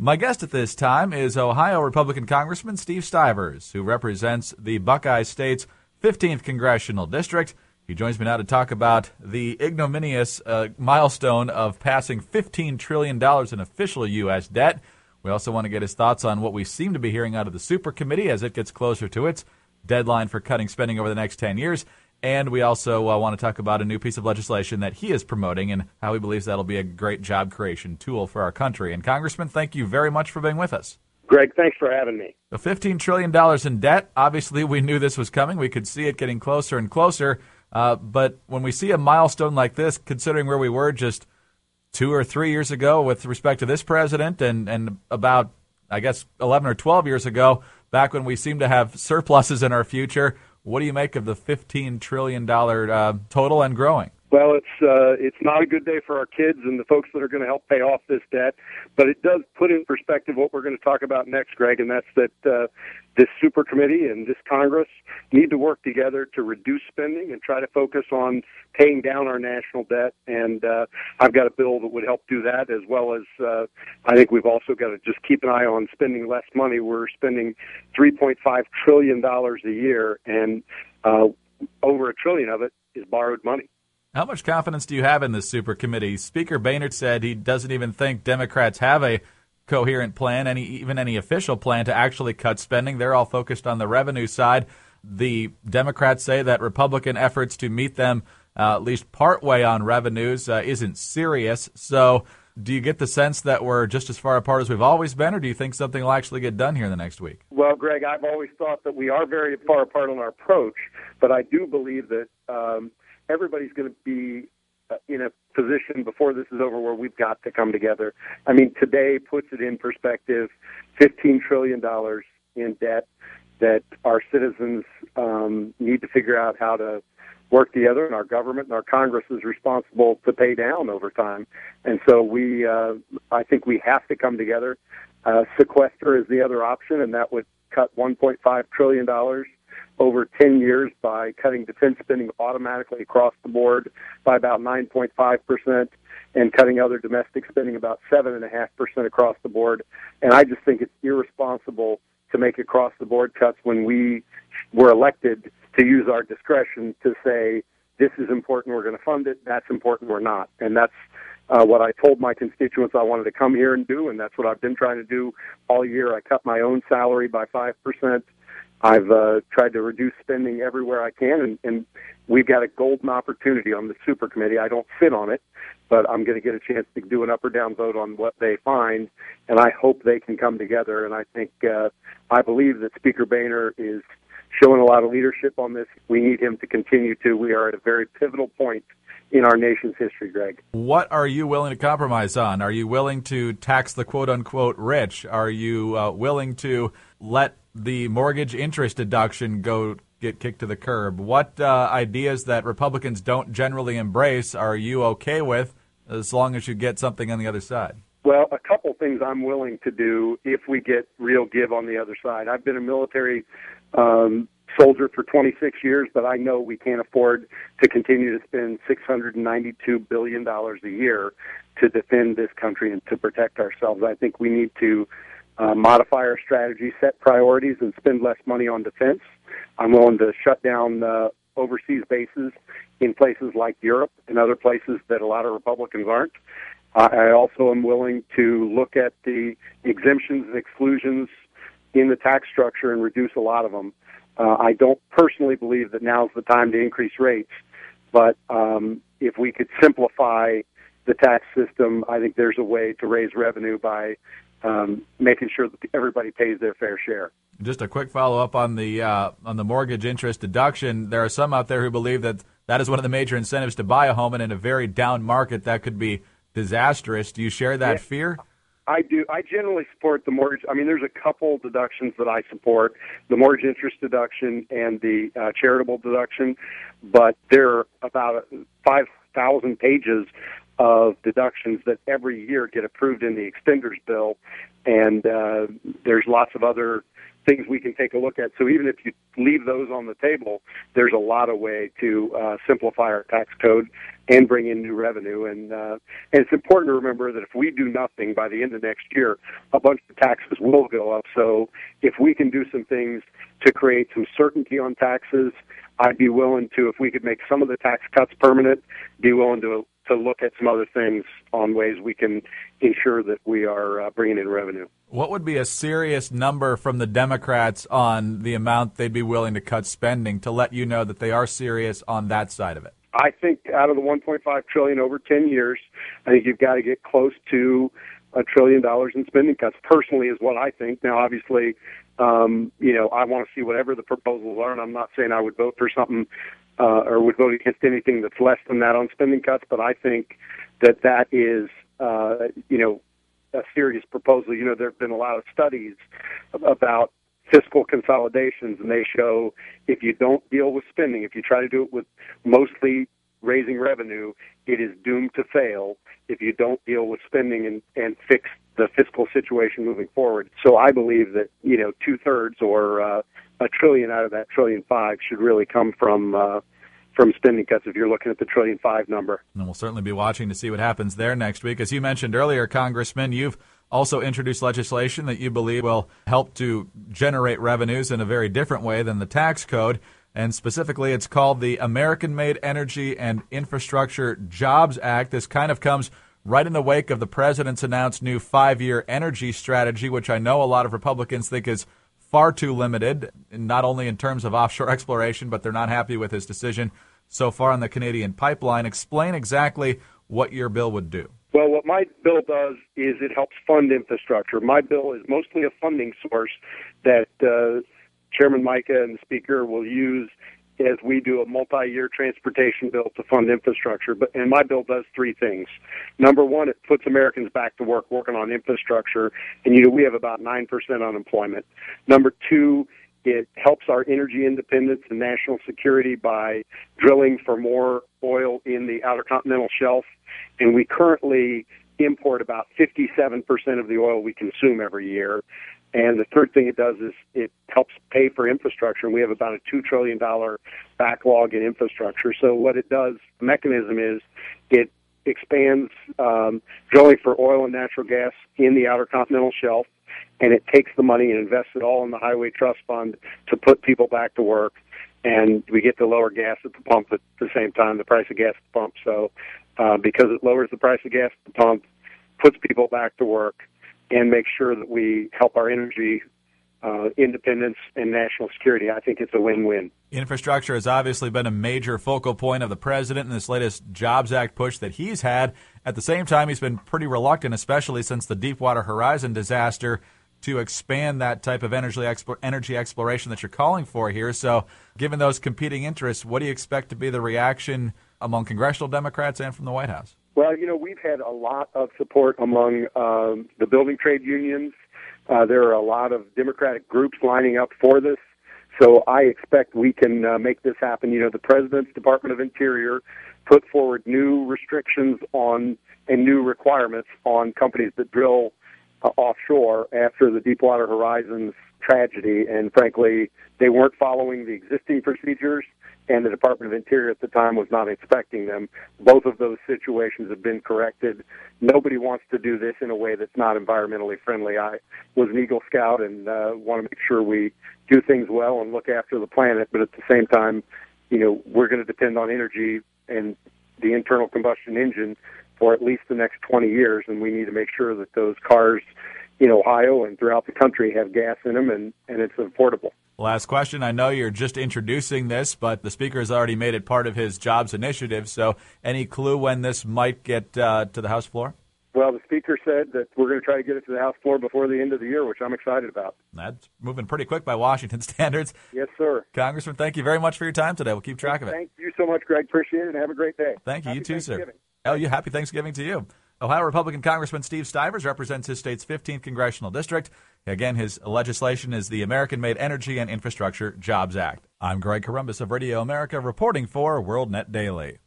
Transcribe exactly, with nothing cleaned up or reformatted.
My guest at this time is Ohio Republican Congressman Steve Stivers, who represents the Buckeye State's fifteenth Congressional District. He joins me now to talk about the ignominious uh, milestone of passing fifteen trillion dollars in official U S debt. We also want to get his thoughts on what we seem to be hearing out of the Super Committee as it gets closer to its deadline for cutting spending over the next ten years. And we also uh, want to talk about a new piece of legislation that he is promoting and how he believes that'll be a great job creation tool for our country. And Congressman, thank you very much for being with us. Greg, thanks for having me. The fifteen trillion dollars in debt, obviously we knew this was coming. We could see it getting closer and closer. Uh, but when we see a milestone like this, considering where we were just two or three years ago with respect to this president and, and about, I guess, eleven or twelve years ago, back when we seemed to have surpluses in our future, what do you make of the fifteen trillion dollars uh, total and growing? Well, it's uh, it's not a good day for our kids and the folks that are going to help pay off this debt, but it does put in perspective what we're going to talk about next, Greg, and that's that uh, this super committee and this Congress need to work together to reduce spending and try to focus on paying down our national debt. And uh, I've got a bill that would help do that, as well as uh, I think we've also got to just keep an eye on spending less money. We're spending three point five trillion dollars a year, and uh, over a trillion of it is borrowed money. How much confidence do you have in this super committee? Speaker Boehner said he doesn't even think Democrats have a coherent plan, any even any official plan to actually cut spending. They're all focused on the revenue side. The Democrats say that Republican efforts to meet them uh, at least partway on revenues uh, isn't serious. So do you get the sense that we're just as far apart as we've always been, or do you think something will actually get done here in the next week? Well, Greg, I've always thought that we are very far apart on our approach, but I do believe that um, everybody's going to be uh, in a position before this is over where we've got to come together. I mean, today puts it in perspective, fifteen trillion dollars in debt that our citizens um, need to figure out how to work together, and our government and our Congress is responsible to pay down over time. And so we, uh, I think we have to come together. Uh, sequester is the other option, and that would cut one point five trillion dollars over ten years by cutting defense spending automatically across the board by about nine point five percent and cutting other domestic spending about seven point five percent across the board. And I just think it's irresponsible to make across-the-board cuts when we were elected to use our discretion to say, this is important, we're going to fund it, that's important, we're not. And that's uh, what I told my constituents I wanted to come here and do, and that's what I've been trying to do all year. I cut my own salary by five percent. I've uh, tried to reduce spending everywhere I can, and, and we've got a golden opportunity on the super committee. I don't sit on it, but I'm going to get a chance to do an up or down vote on what they find, and I hope they can come together. And I think, uh, I believe that Speaker Boehner is showing a lot of leadership on this. We need him to continue to. We are at a very pivotal point in our nation's history, Greg. What are you willing to compromise on? Are you willing to tax the quote-unquote rich? Are you uh, willing to let the mortgage interest deduction go get kicked to the curb? What uh, ideas that Republicans don't generally embrace are you okay with as long as you get something on the other side? Well, a couple things I'm willing to do if we get real give on the other side. I've been a military um, soldier for twenty-six years, but I know we can't afford to continue to spend six hundred ninety-two billion dollars a year to defend this country and to protect ourselves. I think we need to uh, modify our strategy, set priorities, and spend less money on defense. I'm willing to shut down uh, overseas bases in places like Europe and other places that a lot of Republicans aren't. I also am willing to look at the exemptions and exclusions in the tax structure and reduce a lot of them. Uh, I don't personally believe that now's the time to increase rates, but um, if we could simplify the tax system, I think there's a way to raise revenue by um, making sure that everybody pays their fair share. Just a quick follow-up on the uh, on the mortgage interest deduction. There are some out there who believe that that is one of the major incentives to buy a home, and in a very down market, that could be disastrous. Do you share that yeah, fear? I do. I generally support the mortgage. I mean, there's a couple deductions that I support, the mortgage interest deduction and the uh, charitable deduction, but there are about five thousand pages of deductions that every year get approved in the extenders bill, and uh, there's lots of other things we can take a look at. So even if you leave those on the table, there's a lot of way to uh, simplify our tax code and bring in new revenue. And, uh, and it's important to remember that if we do nothing by the end of next year, a bunch of taxes will go up. So if we can do some things to create some certainty on taxes, I'd be willing to, if we could make some of the tax cuts permanent, be willing to to look at some other things on ways we can ensure that we are uh, bringing in revenue. What would be a serious number from the Democrats on the amount they'd be willing to cut spending to let you know that they are serious on that side of it? I think out of the one point five trillion dollars over ten years, I think you've got to get close to a trillion dollars in spending cuts. Personally, is what I think. Now, obviously, um, you know, I want to see whatever the proposals are, and I'm not saying I would vote for something uh, or would vote against anything that's less than that on spending cuts. But I think that that is, uh, you know, a serious proposal. You know, there have been a lot of studies about fiscal consolidations, and they show if you don't deal with spending, if you try to do it with mostly raising revenue, it is doomed to fail if you don't deal with spending and, and fix the fiscal situation moving forward. So I believe that, you know, two-thirds or uh, a trillion out of that trillion five should really come from uh, from spending cuts if you're looking at the trillion five number. And we'll certainly be watching to see what happens there next week. As you mentioned earlier, Congressman, you've also introduced legislation that you believe will help to generate revenues in a very different way than the tax code. And specifically, it's called the American-Made Energy and Infrastructure Jobs Act. This kind of comes right in the wake of the president's announced new five-year energy strategy, which I know a lot of Republicans think is far too limited, not only in terms of offshore exploration, but they're not happy with his decision so far on the Canadian pipeline. Explain exactly what your bill would do. Well, what my bill does is it helps fund infrastructure. My bill is mostly a funding source that uh, Chairman Mica and the Speaker will use as we do a multi-year transportation bill to fund infrastructure. But and my bill does three things. Number one, it puts Americans back to work working on infrastructure, and you know we have about nine percent unemployment. Number two, it helps our energy independence and national security by drilling for more oil in the Outer Continental Shelf, and we currently import about fifty-seven percent of the oil we consume every year. And the third thing it does is it helps pay for infrastructure, and we have about a two trillion dollars backlog in infrastructure. So what it does, the mechanism is it expands um, drilling for oil and natural gas in the Outer Continental Shelf, and it takes the money and invests it all in the Highway Trust Fund to put people back to work, and we get to lower gas at the pump at the same time, the price of gas at the pump. So uh, because it lowers the price of gas at the pump, puts people back to work, and make sure that we help our energy uh, independence and national security. I think it's a win-win. Infrastructure has obviously been a major focal point of the president in this latest Jobs Act push that he's had. At the same time, he's been pretty reluctant, especially since the Deepwater Horizon disaster, to expand that type of energy expo- energy exploration that you're calling for here. So given those competing interests, what do you expect to be the reaction among congressional Democrats and from the White House? Well, you know, we've had a lot of support among um, the building trade unions. Uh, there are a lot of Democratic groups lining up for this. So I expect we can uh, make this happen. You know, the President's Department of Interior put forward new restrictions on and new requirements on companies that drill uh, offshore after the Deepwater Horizon's tragedy. And frankly, they weren't following the existing procedures, and the Department of Interior at the time was not inspecting them. Both of those situations have been corrected. Nobody wants to do this in a way that's not environmentally friendly. I was an Eagle Scout and uh, want to make sure we do things well and look after the planet, but at the same time, you know, we're going to depend on energy and the internal combustion engine for at least the next twenty years, and we need to make sure that those cars in Ohio and throughout the country have gas in them, and, and it's affordable. Last question. I know you're just introducing this, but the Speaker has already made it part of his jobs initiative, so any clue when this might get uh, to the House floor? Well, the Speaker said that we're going to try to get it to the House floor before the end of the year, which I'm excited about. That's moving pretty quick by Washington standards. Yes, sir. Congressman, thank you very much for your time today. We'll keep track of it. Thank you so much, Greg. Appreciate it, and have a great day. Thank you. Happy You too, sir. Thanksgiving. Oh, you happy Thanksgiving to you. Ohio Republican Congressman Steve Stivers represents his state's fifteenth congressional district. Again, his legislation is the American-Made Energy and Infrastructure Jobs Act. I'm Greg Columbus of Radio America reporting for WorldNet Daily.